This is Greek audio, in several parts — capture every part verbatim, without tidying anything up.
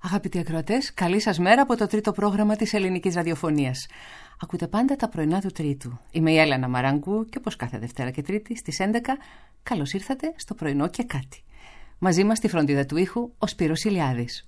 Αγαπητοί ακροατές, καλή σας μέρα από το τρίτο πρόγραμμα της ελληνικής ραδιοφωνίας. Ακούτε πάντα τα πρωινά του Τρίτου. Είμαι η Έλενα Μαράγκου και όπως κάθε Δευτέρα και Τρίτη στις έντεκα, καλώς ήρθατε στο πρωινό και κάτι. Μαζί μας στη φροντίδα του ήχου ο Σπύρος Ηλιάδης.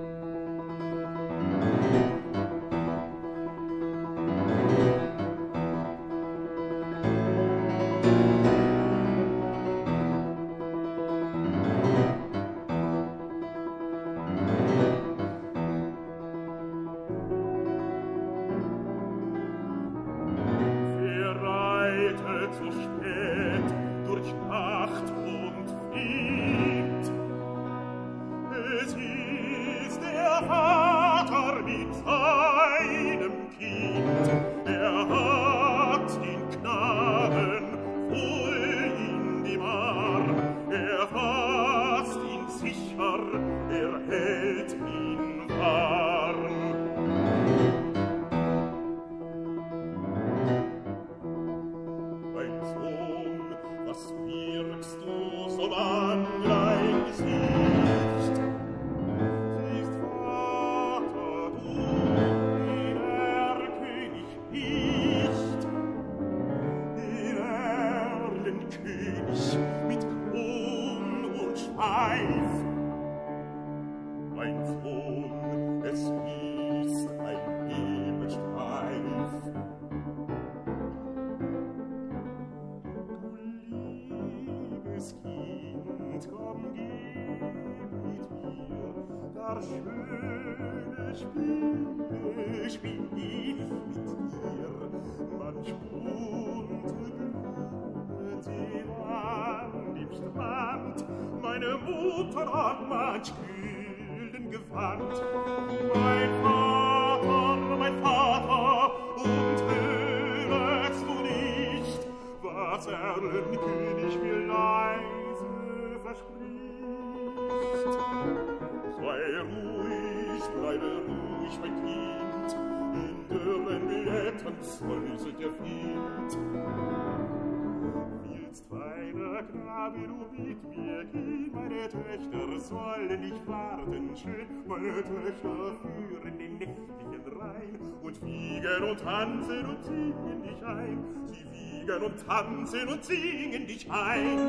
Meine Töchter führen den nächtlichen Rhein und wiegen und tanzen und singen dich ein. Sie wiegen und tanzen und singen dich ein.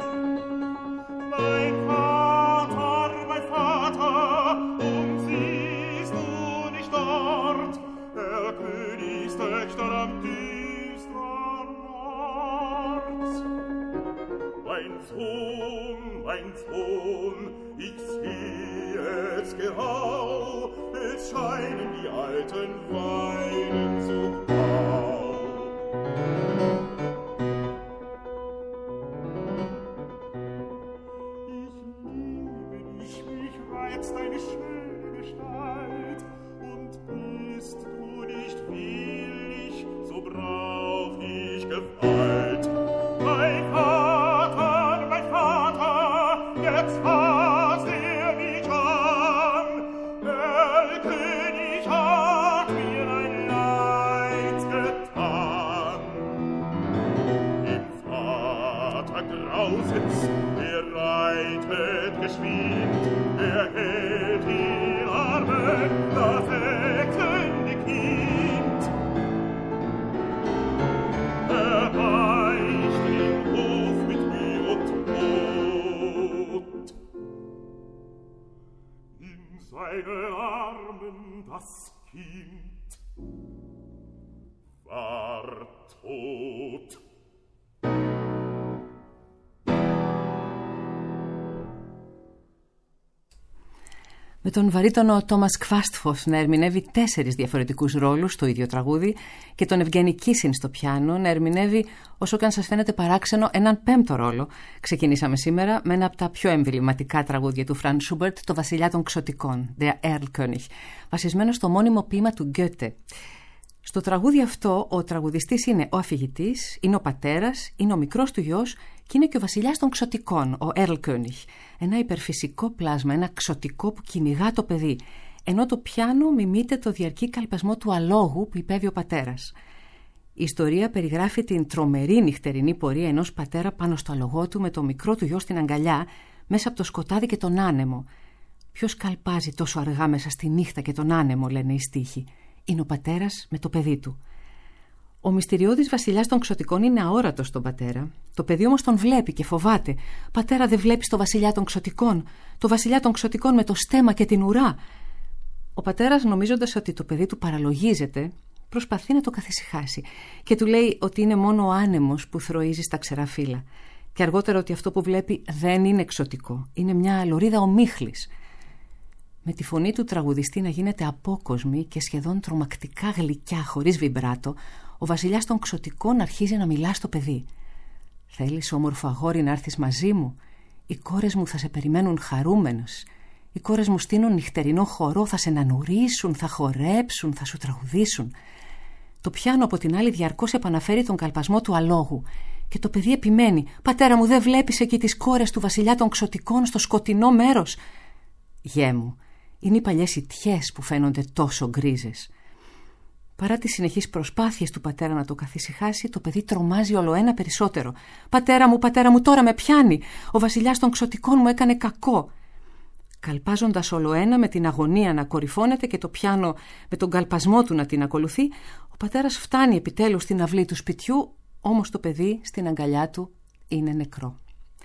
Mein Vater, mein Vater, und siehst du nicht dort, der Königstöchter am düstern Ort? Mein Sohn, mein Sohn, ich sehe es genau, es scheinen die alten Weiden so grau. Ich liebe dich, mich reizt deine schöne Gestalt, und bist du nicht willig, so brauch ich Gewalt. Mein Vater, mein Vater, jetzt fasst er mich an, der König hat mir ein Leid getan. Im Vater grausens, er reitet geschwind, er hält in Armen das wechselnde Kind. Er weicht den Hof mit Mühe und Not. In seinen Armen das Kind war tot. Με τον βαρύτονο Τόμας Κβάστφος να ερμηνεύει τέσσερις διαφορετικούς ρόλους στο ίδιο τραγούδι και τον Ευγένη Κίσιν στο πιάνο να ερμηνεύει, όσο και αν σας φαίνεται παράξενο, έναν πέμπτο ρόλο. Ξεκινήσαμε σήμερα με ένα από τα πιο εμβληματικά τραγούδια του Φραντ Σούμπερτ, το Βασιλιά των Ξωτικών, Der Erlkönig, βασισμένο στο μόνιμο ποίημα του Γκέτε. Στο τραγούδι αυτό ο τραγουδιστής είναι ο αφηγητής, είναι ο πατέρας, είναι ο μικρός του γιος και είναι και ο βασιλιάς των ξωτικών, ο Erlkönig. Ένα υπερφυσικό πλάσμα, ένα ξωτικό που κυνηγά το παιδί, ενώ το πιάνο μιμείται το διαρκή καλπασμό του αλόγου που υπέβει ο πατέρας. Η ιστορία περιγράφει την τρομερή νυχτερινή πορεία ενός πατέρα πάνω στο αλογό του με το μικρό του γιο στην αγκαλιά, μέσα από το σκοτάδι και τον άνεμο. Ποιος καλπάζει τόσο αργά μέσα στη νύχτα και τον άνεμο, λένε οι στίχοι. Είναι ο πατέρας με το παιδί του. Ο μυστηριώδης βασιλιάς των Ξωτικών είναι αόρατος στον πατέρα. Το παιδί όμως τον βλέπει και φοβάται. Πατέρα, δεν βλέπεις το βασιλιά των Ξωτικών? Το βασιλιά των Ξωτικών με το στέμμα και την ουρά. Ο πατέρας, νομίζοντας ότι το παιδί του παραλογίζεται, προσπαθεί να το καθησυχάσει και του λέει ότι είναι μόνο ο άνεμος που θροίζει στα ξερά φύλλα. Και αργότερα ότι αυτό που βλέπει δεν είναι ξωτικό. Είναι μια λωρίδα ομίχλης. Με τη φωνή του τραγουδιστή να γίνεται απόκοσμη και σχεδόν τρομακτικά γλυκιά, χωρίς βιμπράτο, ο βασιλιάς των Ξωτικών αρχίζει να μιλά στο παιδί. «Θέλεις, όμορφο αγόρι, να έρθεις μαζί μου? Οι κόρες μου θα σε περιμένουν χαρούμενος. Οι κόρες μου στείνουν νυχτερινό χορό, θα σε νανουρίσουν, θα χορέψουν, θα σου τραγουδήσουν». Το πιάνο από την άλλη διαρκώς επαναφέρει τον καλπασμό του αλόγου. Και το παιδί επιμένει: «Πατέρα μου, δεν βλέπεις εκεί τις κόρες του βασιλιά των Ξωτικών στο σκοτεινό μέρος?» «Γιέ μου, είναι οι παλιές ιτιές που φαίνονται τόσο γκρίζες». Παρά τις συνεχείς προσπάθειες του πατέρα να το καθησυχάσει, το παιδί τρομάζει ολοένα περισσότερο. «Πατέρα μου, πατέρα μου, τώρα με πιάνει! Ο βασιλιάς των Ξωτικών μου έκανε κακό!» Καλπάζοντας ολοένα, με την αγωνία να κορυφώνεται και το πιάνο με τον καλπασμό του να την ακολουθεί, ο πατέρας φτάνει επιτέλους στην αυλή του σπιτιού, όμως το παιδί στην αγκαλιά του είναι νεκρό.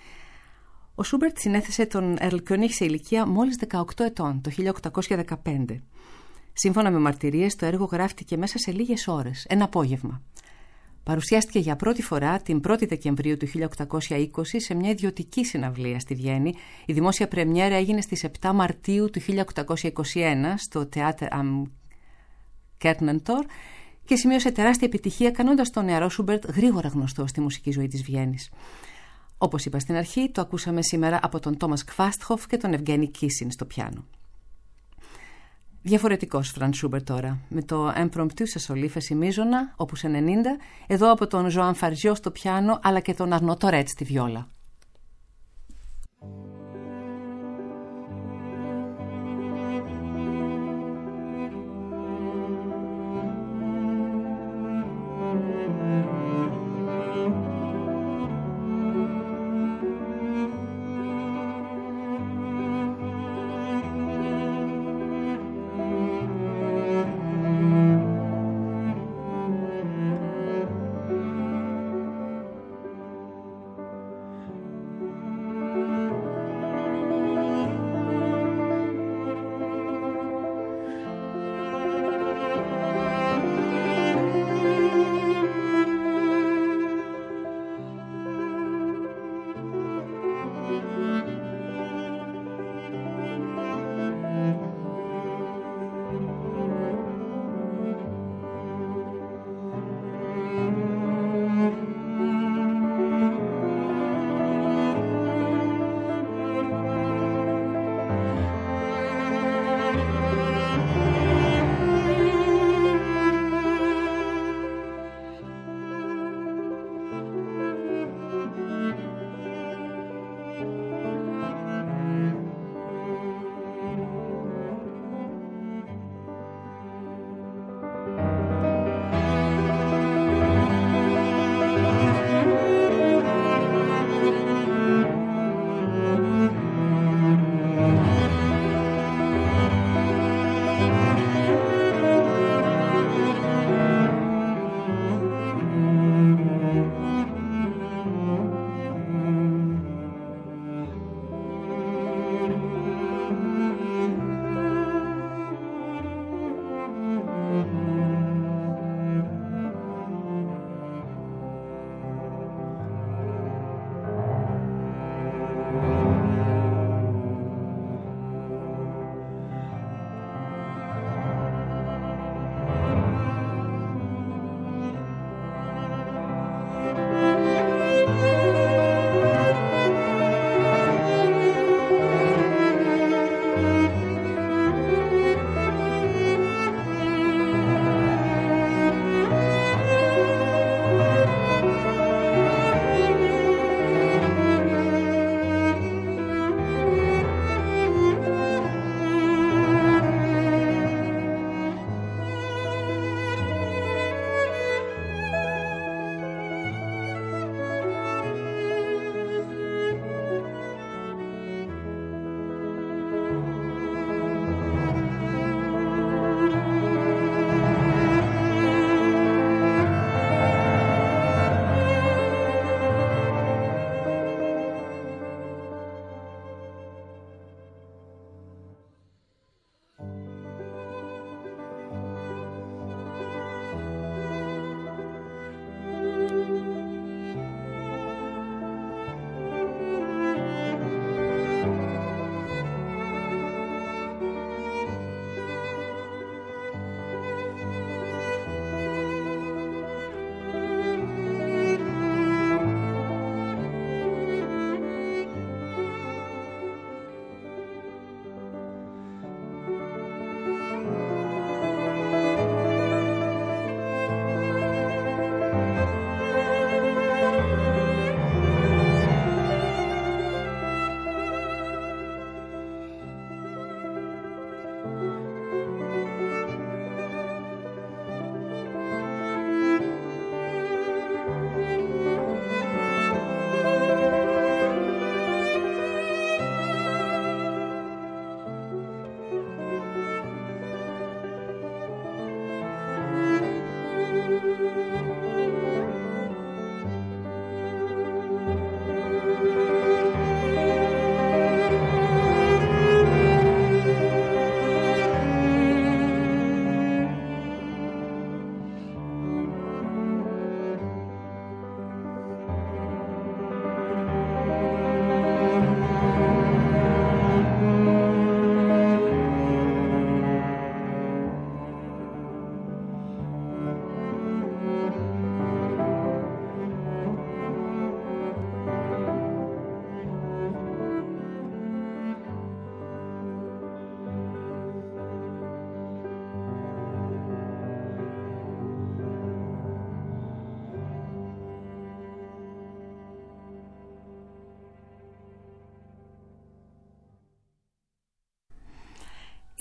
Ο Σούμπερτ συνέθεσε τον Ερλκιόνιχ σε ηλικία μόλις δεκαοκτώ ετών, το χίλια οκτακόσια δεκαπέντε. Σύμφωνα με μαρτυρίες, το έργο γράφτηκε μέσα σε λίγες ώρες, ένα απόγευμα. Παρουσιάστηκε για πρώτη φορά την πρώτη Δεκεμβρίου του χίλια οκτακόσια είκοσι σε μια ιδιωτική συναυλία στη Βιέννη. Η δημόσια πρεμιέρα έγινε στις επτά Μαρτίου του χίλια οκτακόσια είκοσι ένα στο Theater am Kärnten-Tor και σημείωσε τεράστια επιτυχία, κάνοντας τον νεαρό Σούμπερτ γρήγορα γνωστό στη μουσική ζωή της Βιέννης. Όπως είπα στην αρχή, το ακούσαμε σήμερα από τον Τόμας Κβάστχοφ και τον Ευγένη Κίσιν στο πιάνο. Διαφορετικός Φραντ Σούμπερτ τώρα, με το Impromptu σε σολί μίζωνα, opus ενενήντα, εδώ από τον Ζωάν Φαρζιό στο πιάνο, αλλά και τον Αρνό Τορέτ στη βιόλα.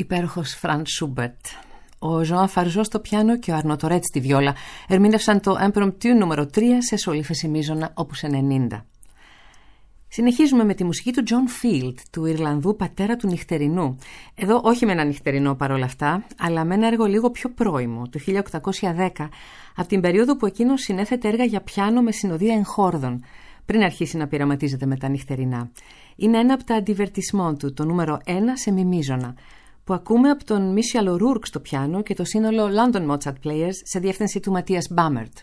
υπέροχος Φραντ Σούμπερτ. Ο Ζωάν Φαρζό στο πιάνο και ο Αρνό Τορέτ στη βιόλα ερμήνευσαν το Impromptu νούμερο τρία σε σολίφεση μείζωνα όπους ενενήντα. Συνεχίζουμε με τη μουσική του Τζον Φίλντ, του Ιρλανδού πατέρα του νυχτερινού. Εδώ όχι με ένα νυχτερινό παρόλα αυτά, αλλά με ένα έργο λίγο πιο πρώιμο, το χίλια οκτακόσια δέκα, από την περίοδο που εκείνος συνέθετε έργα για πιάνο με συνοδεία εγχόρδων, πριν αρχίσει να πειραματίζεται με τα νυχτερινά. Είναι ένα από τα αντιβερτισμόν του, το νούμερο ένα σε μη μείζωνα, που ακούμε από τον Μίσιαλ Ρούρκ στο πιάνο και το σύνολο London Mozart Players σε διεύθυνση του Ματίας Μπάμερτ.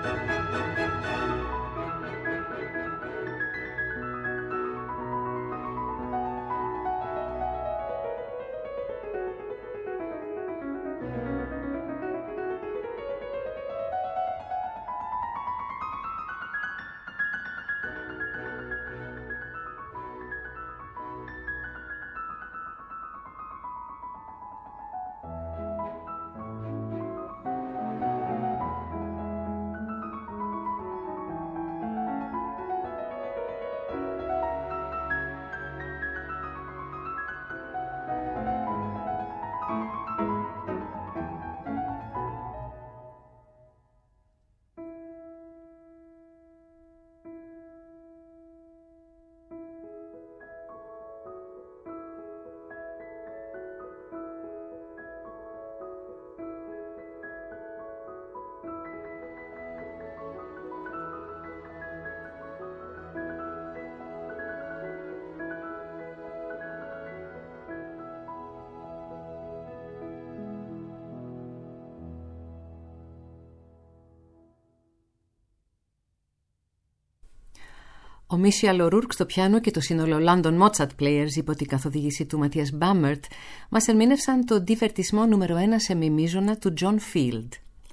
Ο Μίσιαλ Ορουρκ στο πιάνο και το σύνολο London Mozart Players υπό την καθοδήγηση του Ματίας Μπάμερτ μας ερμήνευσαν το ντιβερτισμό νούμερο ένα σε μημίζωνα του John Field.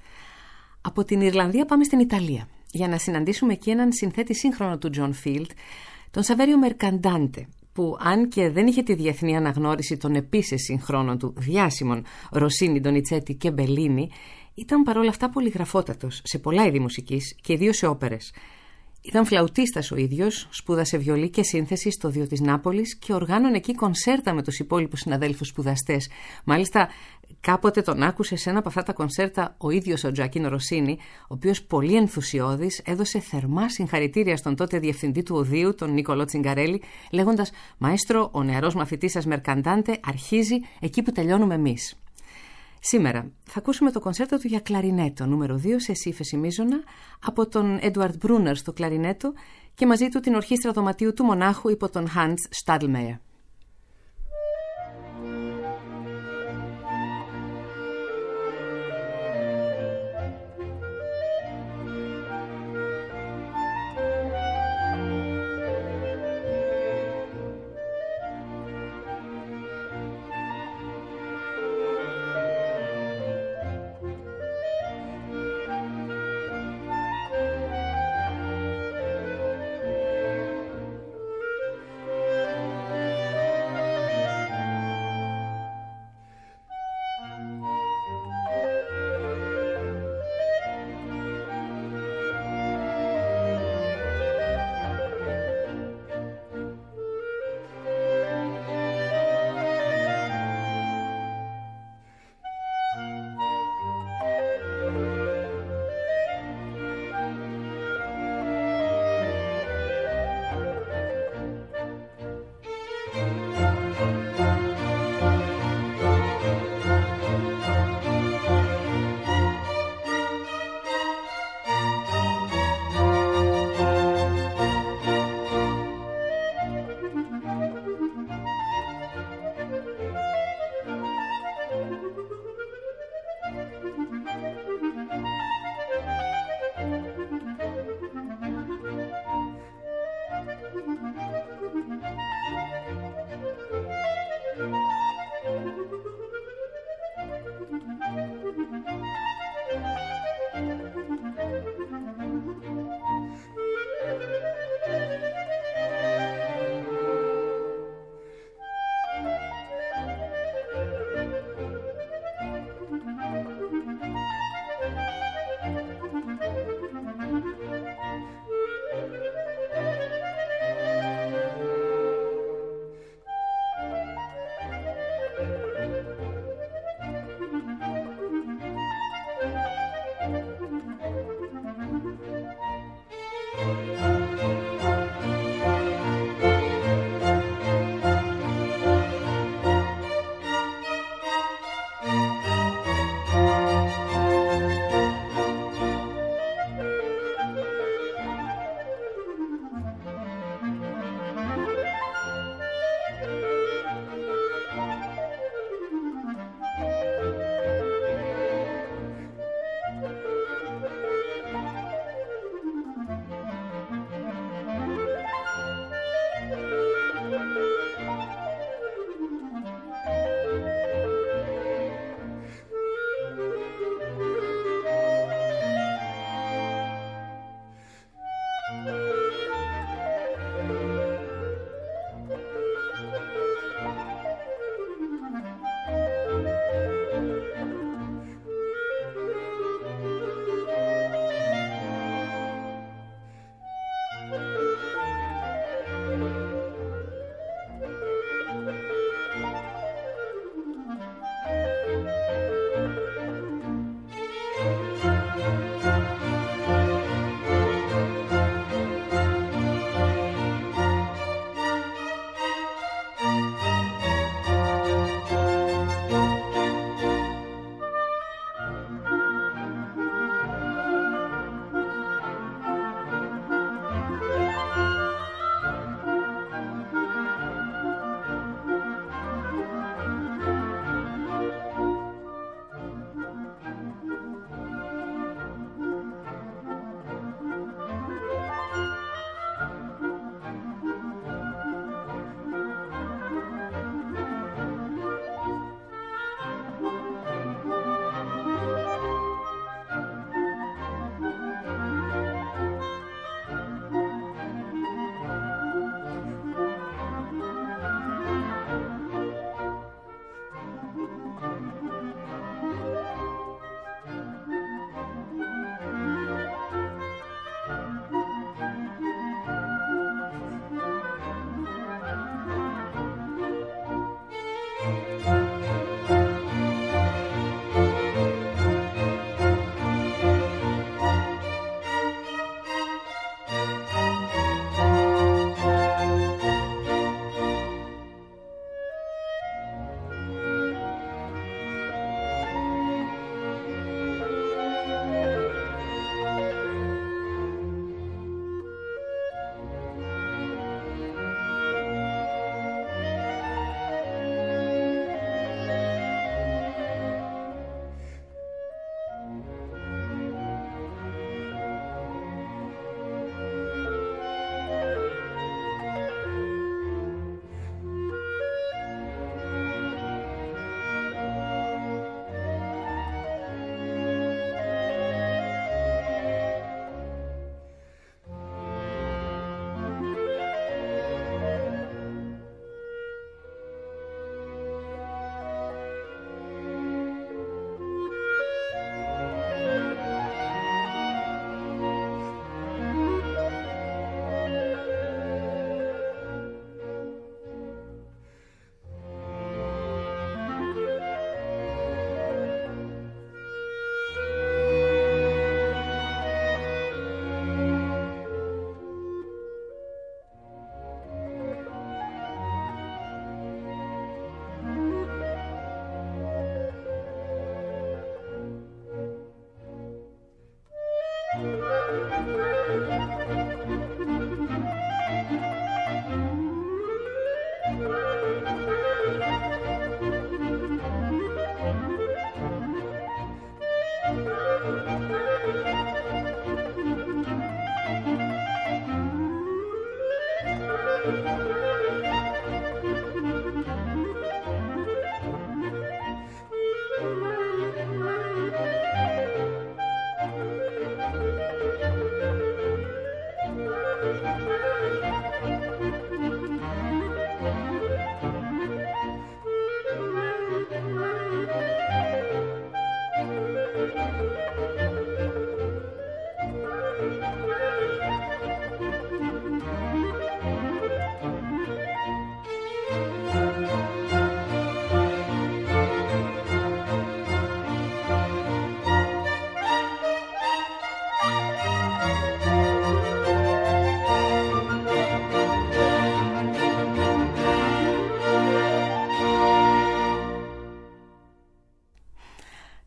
Από την Ιρλανδία πάμε στην Ιταλία για να συναντήσουμε εκεί έναν συνθέτη σύγχρονο του John Field, τον Σαβέριο Μερκαντάντε, που αν και δεν είχε τη διεθνή αναγνώριση των επίσης συγχρόνων του διάσημων Ροσίνι, Ντονιτσέτη και Μπελίνι, ήταν παρόλα αυτά πολυγραφότατος σε πολλά είδη μουσικής και ιδίως σε όπερες. Ήταν φλαουτίστας ο ίδιος, σπούδασε βιολί και σύνθεση στο Δίο της Νάπολης και οργάνωνε εκεί κονσέρτα με τους υπόλοιπους συναδέλφους σπουδαστές. Μάλιστα, κάποτε τον άκουσε σε ένα από αυτά τα κονσέρτα ο ίδιος ο Τζοακίνο Ροσίνι, ο οποίος πολύ ενθουσιώδης έδωσε θερμά συγχαρητήρια στον τότε διευθυντή του Οδείου, τον Νίκολο Τσιγκαρέλη, λέγοντας «Μαέστρο, ο νεαρός μαθητής σας Μερκαντάντε αρχίζει εκεί που τελειώνουμε εμείς». Σήμερα θα ακούσουμε το κονσέρτο του για κλαρινέτο νούμερο δύο σε σι ύφεση μείζωνα από τον Έντουαρντ Μπρούνερ στο κλαρινέτο και μαζί του την ορχήστρα δωματίου του Μονάχου υπό τον Hans Stadelmeier.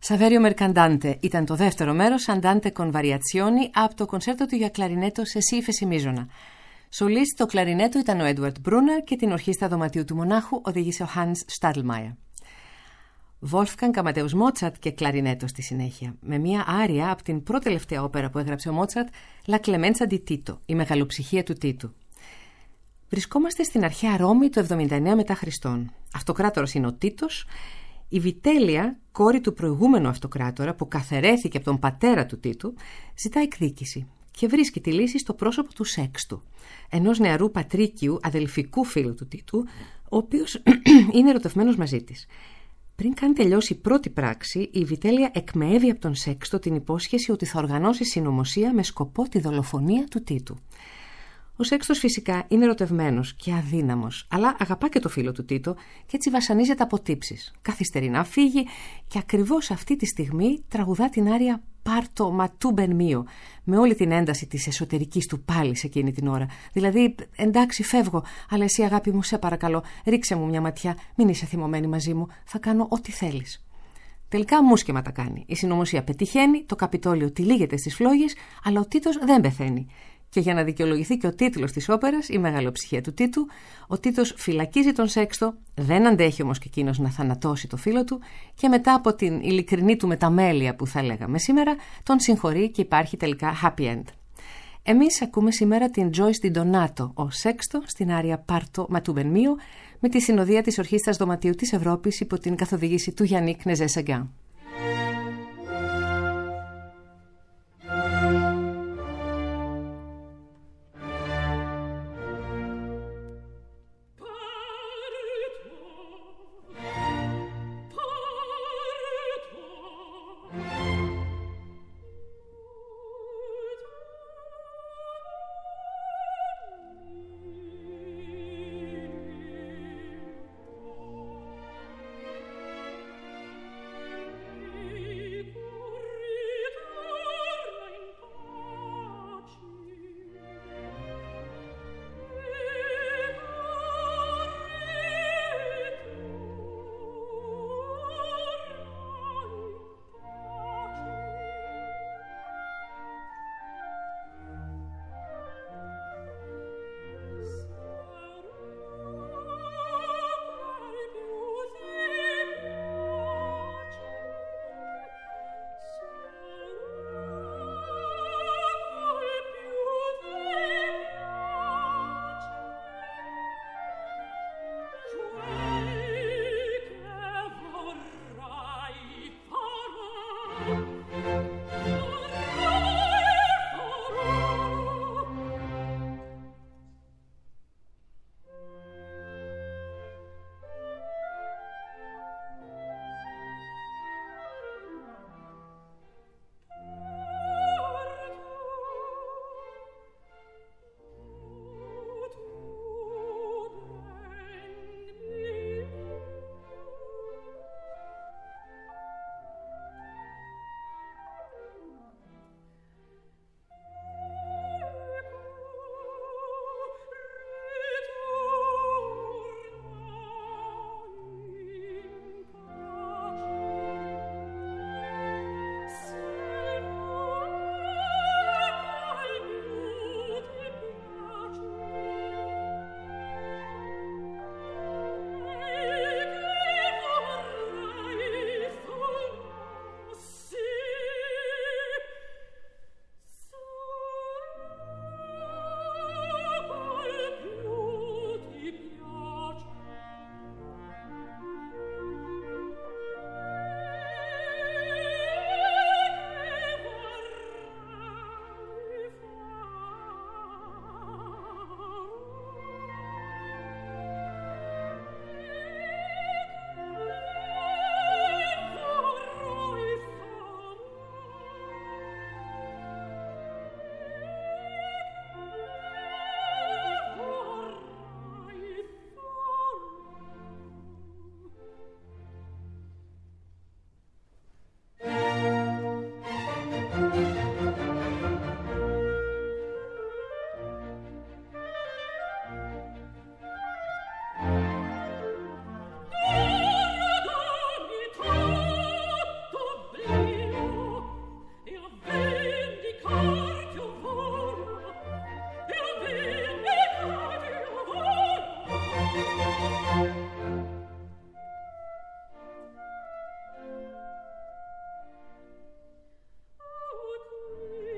Saverio Mercandante ήταν το δεύτερο μέρος Andante con variazioni από το κονσέρτο του για κλαρινέτο σε σι ύφεση μείζωνα. Σολίστ το κλαρινέτο ήταν ο Έντουαρτ Μπρούνερ και την ορχήστρα δωματίου του μονάχου οδήγησε ο Hans Stadelmeier. Wolfgang Amadeus Mozart και κλαρινέτο στη συνέχεια, με μια άρια από την πρώτη τελευταία όπερα που έγραψε ο Mozart, La Clemenza di Tito, η μεγαλοψυχία του Τίτου. Βρισκόμαστε στην αρχαία Ρώμη του εβδομήντα εννέα μετά Χριστόν. Αυτοκράτορας είναι ο Τίτος. Η Βιτέλεια, κόρη του προηγούμενου αυτοκράτορα που καθαιρέθηκε από τον πατέρα του Τίτου, ζητά εκδίκηση και βρίσκει τη λύση στο πρόσωπο του Σέξτου, ενός νεαρού πατρίκιου αδελφικού φίλου του Τίτου, ο οποίος είναι ερωτευμένος μαζί της. Πριν καν τελειώσει η πρώτη πράξη, η Βιτέλεια εκμεεύει από τον Σέξτο την υπόσχεση ότι θα οργανώσει συνωμοσία με σκοπό τη δολοφονία του Τίτου. Ο Σέξτος φυσικά είναι ερωτευμένος και αδύναμος, αλλά αγαπά και το φίλο του Τίτο και έτσι βασανίζεται από τύψεις. Καθυστερεί να φύγει και ακριβώς αυτή τη στιγμή τραγουδά την άρια «Πάρτο ματού μπεν μίο», με όλη την ένταση της εσωτερικής του πάλης εκείνη την ώρα. Δηλαδή, εντάξει, φεύγω, αλλά εσύ, αγάπη μου, σε παρακαλώ, ρίξε μου μια ματιά, μην είσαι θυμωμένη μαζί μου, θα κάνω ό,τι θέλεις. Τελικά μουσκεμα τα κάνει. Η συνωμοσία πετυχαίνει, το Καπιτόλιο τυλίγεται στις φλόγες, αλλά ο Τίτος δεν πεθαίνει. Και για να δικαιολογηθεί και ο τίτλος της όπερας, η μεγαλοψυχία του Τίτου, ο Τίτος φυλακίζει τον Σέξτο, δεν αντέχει όμως και εκείνος να θανατώσει το φίλο του και μετά από την ειλικρινή του μεταμέλεια που θα λέγαμε σήμερα, τον συγχωρεί και υπάρχει τελικά happy end. Εμείς ακούμε σήμερα την Joyce Di Donato, ο Σέξτο, στην άρια «Πάρτο ματού μπεν μίο», με τη συνοδεία της Ορχήστρας Δωματίου της Ευρώπης υπό την καθοδήγηση του Γιάννικ Νεζέ-Σαγκάν.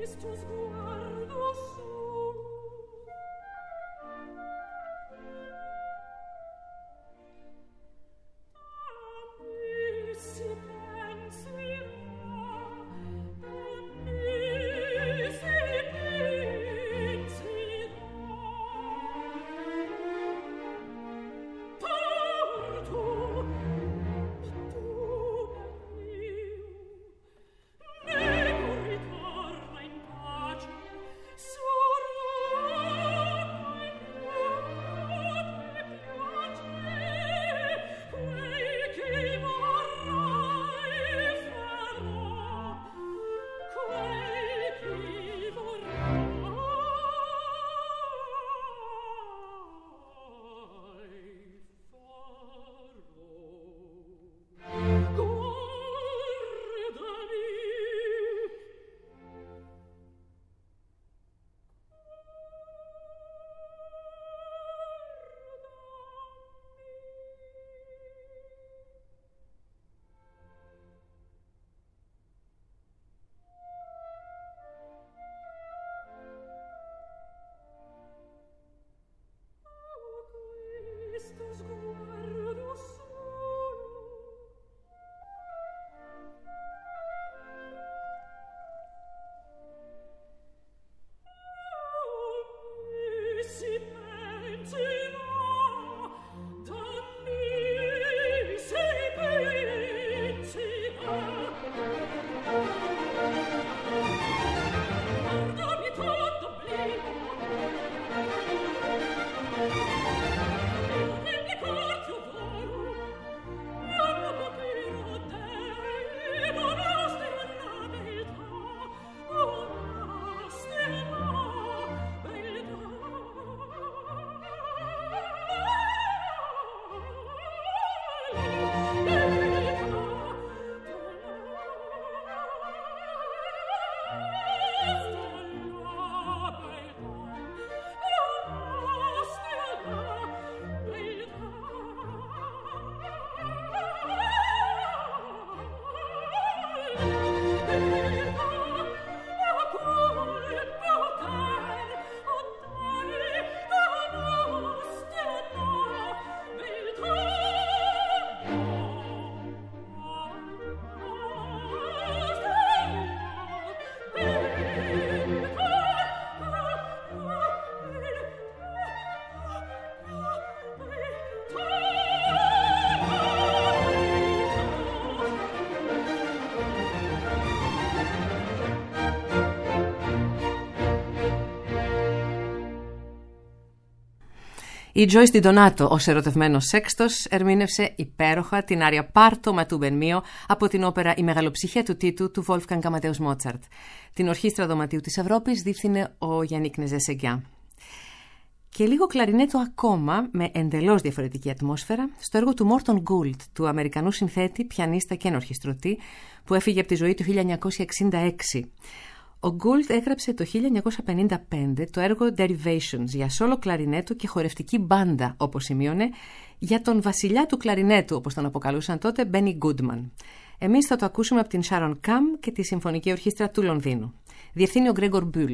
Η Joyce Di Donato, ως ερωτευμένος Σέξτος, ερμήνευσε υπέροχα την άρια Πάρτο μα του Μπεν Μίο από την όπερα «Η Μεγαλοψυχία του Τίτου» του Wolfgang Amadeus Mozart. Την ορχήστρα δωματίου της Ευρώπης διεύθυνε ο Γιάννικ Νεζέ-Σεγκιάν. Και λίγο κλαρινέτο ακόμα, με εντελώς διαφορετική ατμόσφαιρα, στο έργο του Μόρτον Γκούλτ, του Αμερικανού συνθέτη, πιανίστα και ενορχιστρωτή, που έφυγε από τη ζωή το χίλια εννιακόσια εξήντα έξι. Ο Γκούλτ έγραψε το χίλια εννιακόσια πενήντα πέντε το έργο Derivations για σόλο κλαρινέτο και χορευτική μπάντα, όπως σημείωνε, για τον βασιλιά του κλαρινέτου, όπως τον αποκαλούσαν τότε, Μπένι Γκούντμαν. Εμείς θα το ακούσουμε από την Sharon Καμ και τη Συμφωνική Ορχήστρα του Λονδίνου. Διευθύνει ο Γκρέγκορ Μπούλ.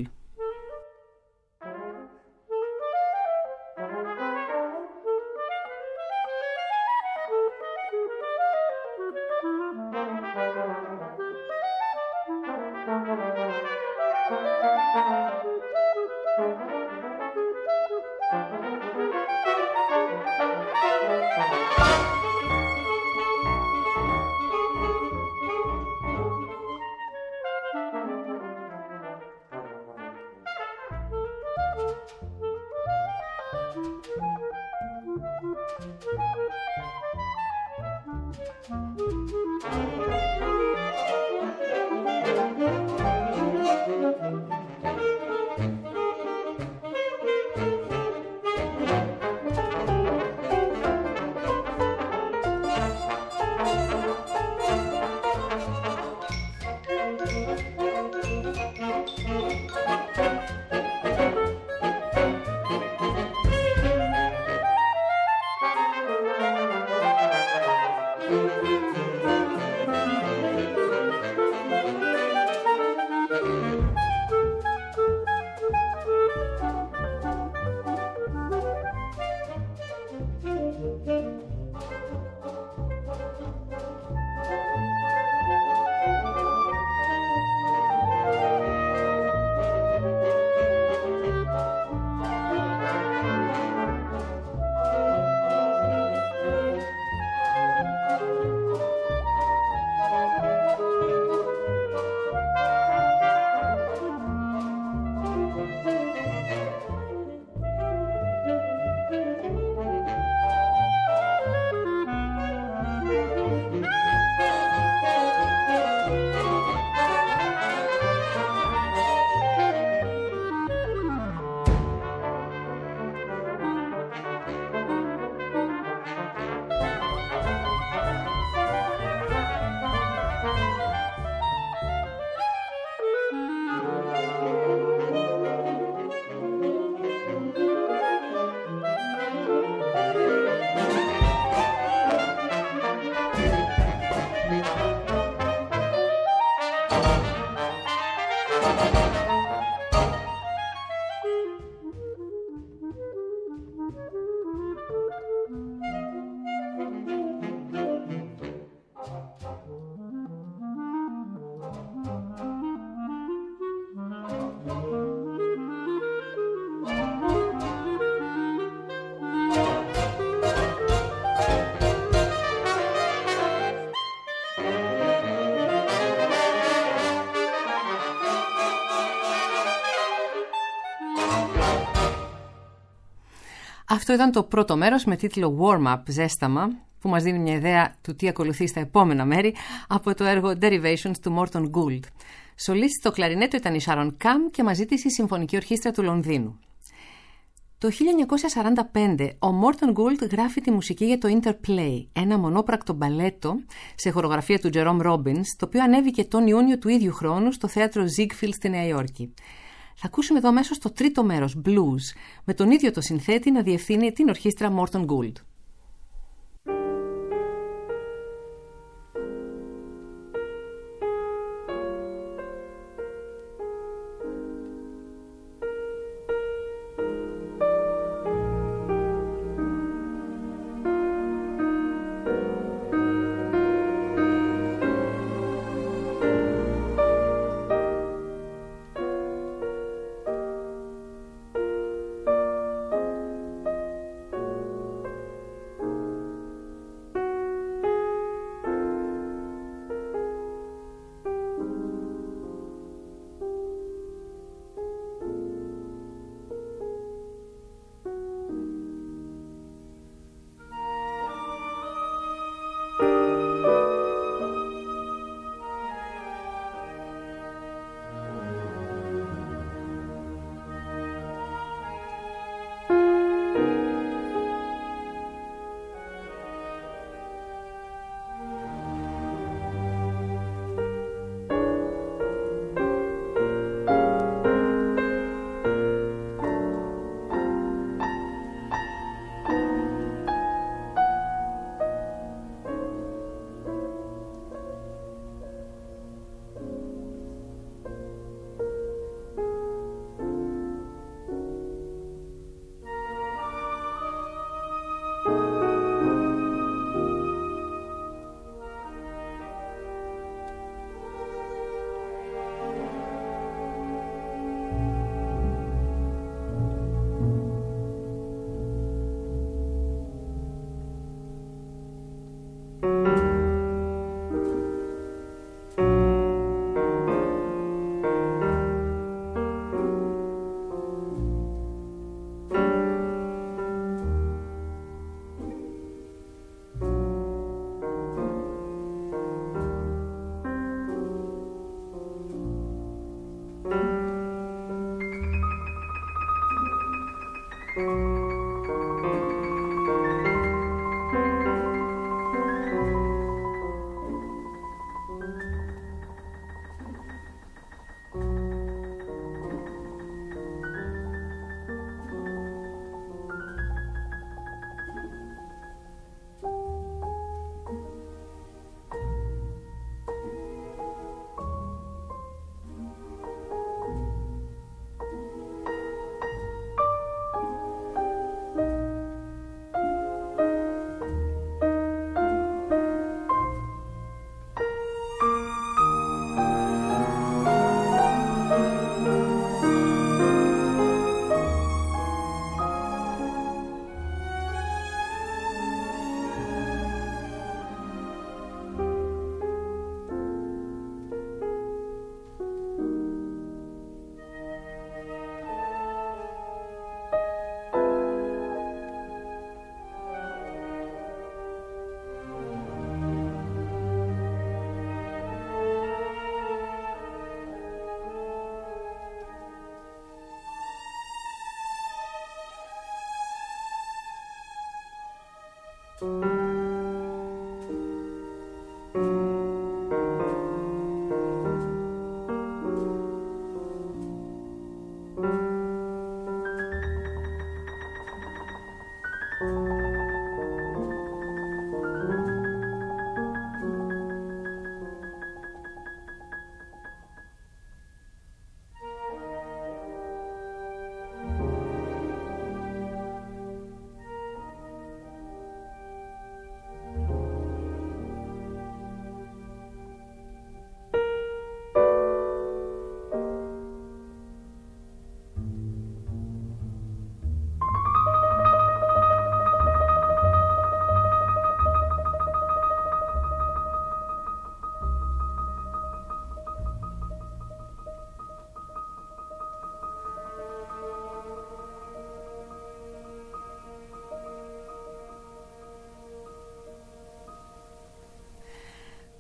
Αυτό ήταν το πρώτο μέρος με τίτλο Warm-Up, ζέσταμα, που μας δίνει μια ιδέα του τι ακολουθεί στα επόμενα μέρη από το έργο Derivations του Morton Gould. Σολίστη στο κλαρινέτο ήταν η Sharon Cam και μαζί της η Συμφωνική Ορχήστρα του Λονδίνου. Το χίλια εννιακόσια σαράντα πέντε ο Morton Gould γράφει τη μουσική για το Interplay, ένα μονόπρακτο μπαλέτο σε χορογραφία του Jerome Robbins, το οποίο ανέβηκε τον Ιούνιο του ίδιου χρόνου στο θέατρο Ziegfeld στη Νέα Υόρκη. Θα ακούσουμε εδώ αμέσως το τρίτο μέρος, Blues, με τον ίδιο το συνθέτη να διευθύνει την ορχήστρα Morton Gould.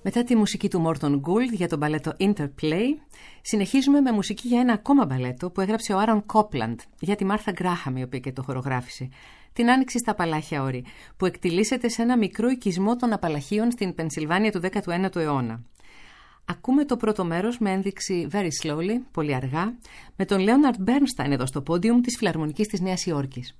Μετά τη μουσική του Morton Gould για τον μπαλέτο Interplay, συνεχίζουμε με μουσική για ένα ακόμα μπαλέτο που έγραψε ο Άρον Κόπλαντ για τη Μάρθα Γκράχαμ, η οποία και το χορογράφησε. Την Άνοιξη στα Απαλάχια Όρη, που εκτιλήσεται σε ένα μικρό οικισμό των Απαλαχίων στην Πενσιλβάνια του δέκατου ένατου αιώνα. Ακούμε το πρώτο μέρος με ένδειξη Very Slowly, πολύ αργά, με τον Leonard Bernstein εδώ στο πόντιουμ της Φιλαρμονικής της Νέας Υόρκης.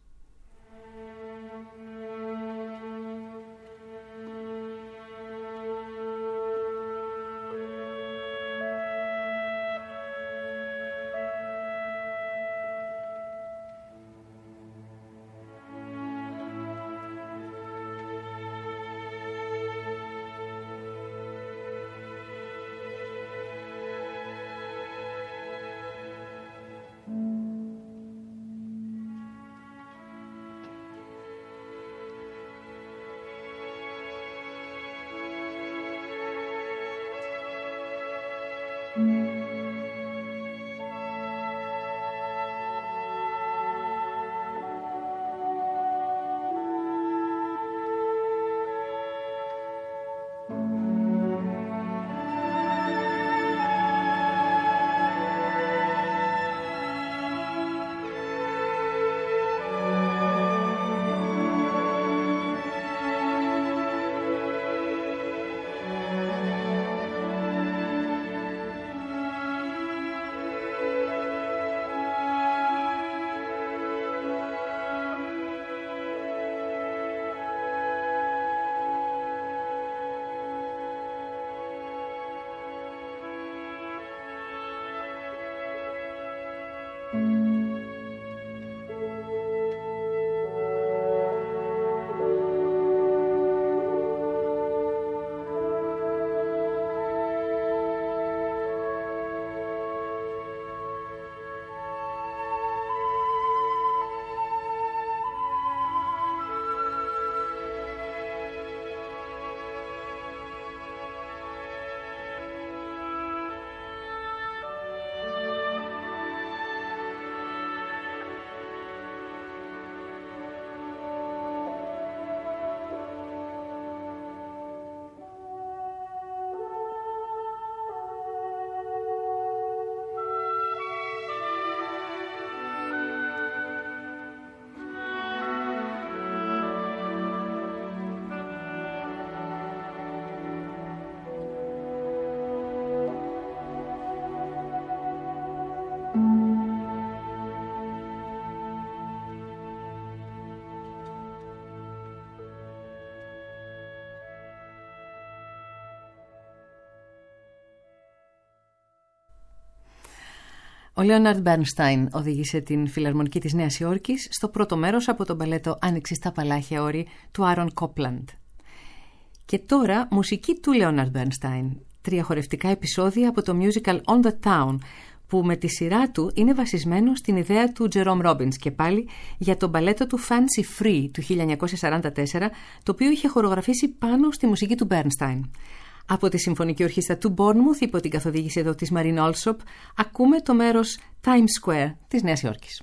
Ο Λέοναρντ Μπέρνσταϊν οδήγησε την Φιλαρμονική της Νέας Υόρκης στο πρώτο μέρος από τον μπαλέτο «Άνοιξη στα Απαλάχια Όρη» του Άρον Κόπλαντ. Και τώρα μουσική του Λέοναρντ Μπέρνσταϊν, τρία χορευτικά επεισόδια από το musical On the Town, που με τη σειρά του είναι βασισμένο στην ιδέα του Τζερόμ Ρόμπινς και πάλι για το μπαλέτο του Fancy Free του χίλια εννιακόσια σαράντα τέσσερα, το οποίο είχε χορογραφήσει πάνω στη μουσική του Μπέρνσταϊν. Από τη Συμφωνική Ορχήστρα του Bournemouth, υπό την καθοδήγηση εδώ της Μαρίν Όλσοπ, ακούμε το μέρος Times Square της Νέας Υόρκης.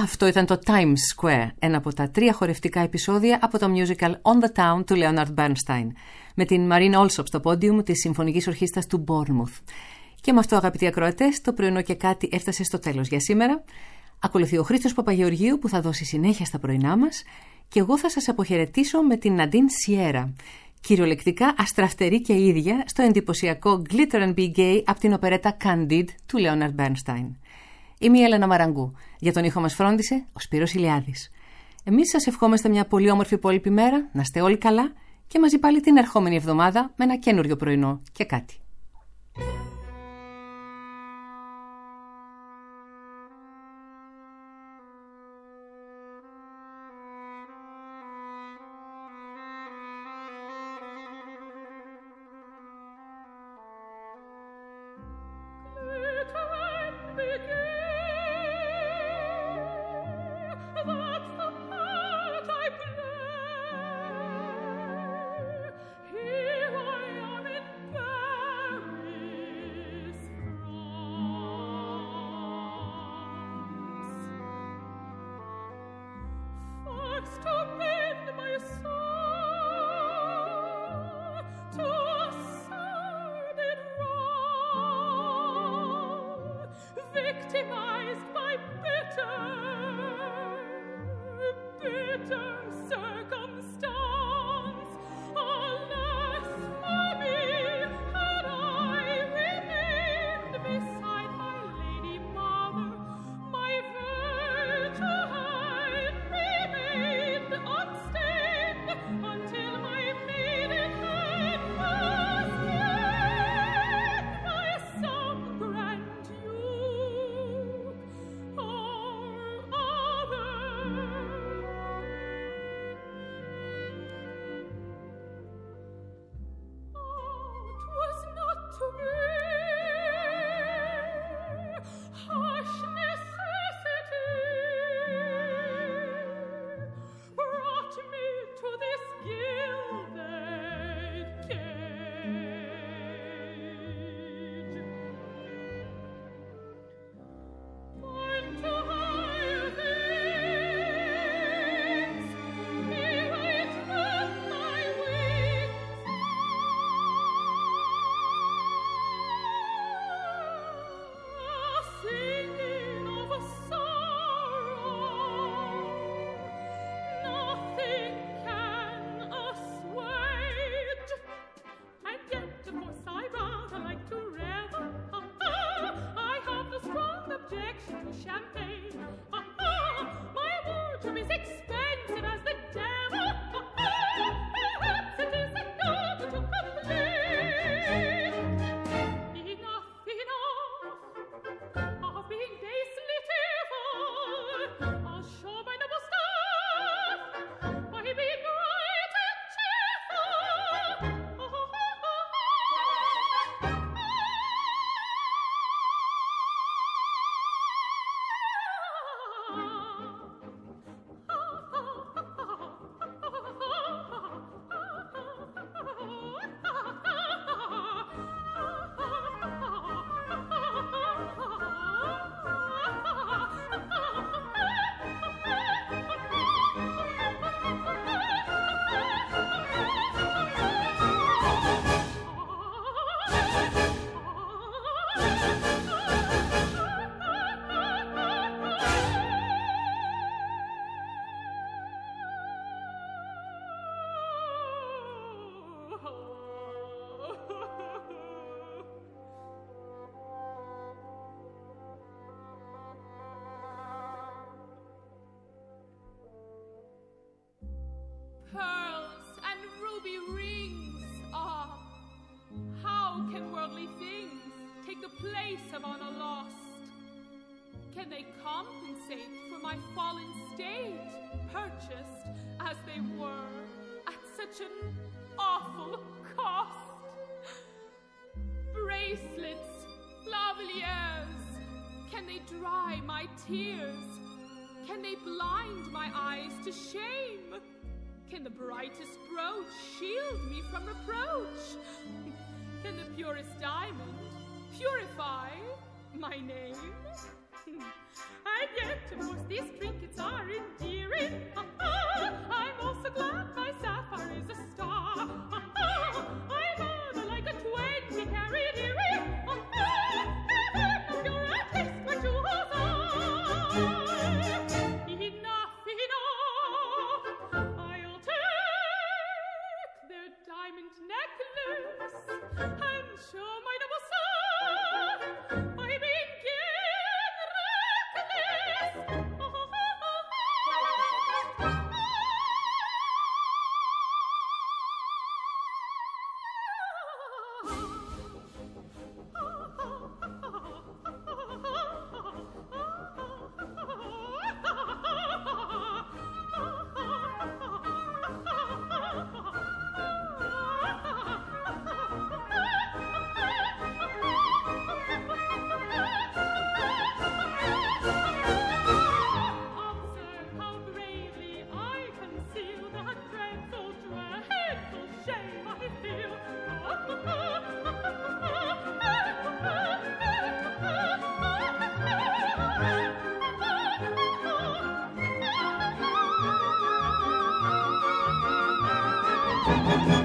Αυτό ήταν το Times Square, ένα από τα τρία χορευτικά επεισόδια από το musical On the Town του Leonard Bernstein, με την Marine Alsop στο πόντιουμ της Συμφωνικής Ορχήστρας του Bournemouth. Και με αυτό, αγαπητοί ακροατές, το πρωινό και κάτι έφτασε στο τέλος για σήμερα. Ακολουθεί ο Χρήστος Παπαγεωργίου που θα δώσει συνέχεια στα πρωινά μας και εγώ θα σας αποχαιρετήσω με την Nadine Sierra, κυριολεκτικά αστραφτερή και ίδια στο εντυπωσιακό Glitter and Be Gay από την οπερέτα Candide του Leonard Bernstein. Είμαι η Έλενα Μαραγκού. Για τον ήχο μας φρόντισε ο Σπύρος Ηλιάδης. Εμείς σας ευχόμαστε μια πολύ όμορφη υπόλοιπη μέρα, να είστε όλοι καλά και μαζί πάλι την ερχόμενη εβδομάδα με ένα καινούριο πρωινό και κάτι. Pearls and ruby rings, ah, how can worldly things take the place of honor lost? Can they compensate for my fallen state, purchased as they were at such an awful cost? Bracelets, lavaliers, can they dry my tears? Can they blind my eyes to shame? Can the brightest brooch shield me from reproach? Can the purest diamond purify my name? And yet, of course, these trinkets are endearing. I'm also glad my sapphire is a star. I'm rather like a twenty-carat earring. Heaven of your taste where jewels are. Enough, enough. I'll take their diamond necklace and show my noble son I begin reckless. Observe how bravely I conceal that dreadful, dreadful shame I feel. Thank you.